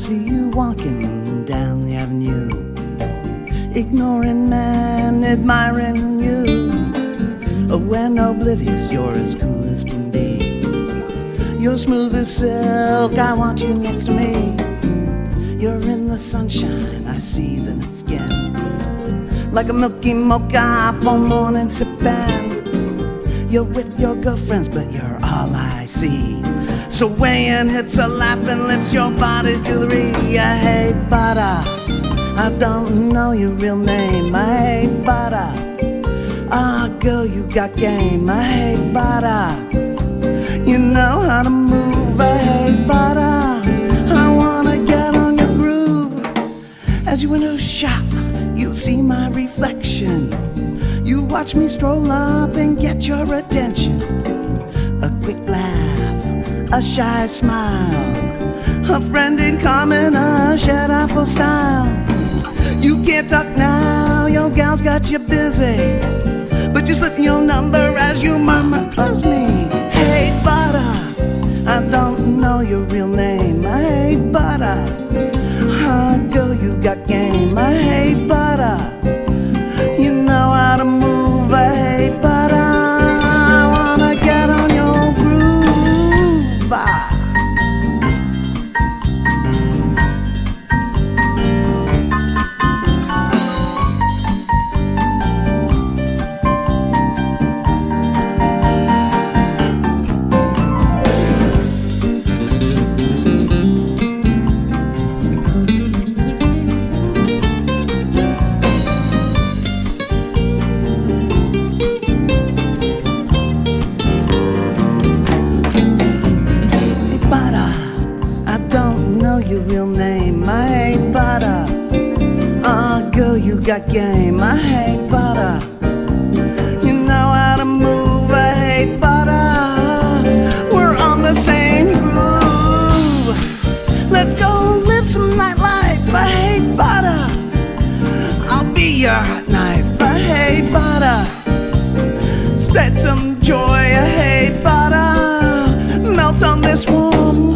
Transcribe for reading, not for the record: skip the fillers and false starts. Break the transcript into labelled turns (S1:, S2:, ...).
S1: see you walking down the avenue, ignoring man, admiring you. When oblivious, you're as cool as can be. You're smooth as silk, I want you next to me. You're in the sunshine, I see the skin, like a milky mocha for morning sipping. You're with your girlfriends, but you're all I see. Swaying hips, are laughing lips, your body's jewelry. I hate butter, I don't know your real name. I hate butter, ah, girl, you got game. I hate butter, you know how to move. I hate butter, I wanna get on your groove. As you enter the shop, you'll see my reflection. You watch me stroll up and get your attention. A quick laugh, a shy smile, a friend in common, a shared eye for style. You can't talk now, your gal's got you busy, but you slip your number as you murmur of me. Hey butter, I don't know your real name. I hate butter, ah, girl, you got game. I hate butter, you know how to move. I hate butter, I wanna get on your groove. Your real name. I hate butter, ah, girl, you got game. I hate butter, you know how to move. I hate butter, we're on the same groove. Let's go live some nightlife. I hate butter, I'll be your hot knife. I hate butter, spread some joy. I hate butter, melt on this warm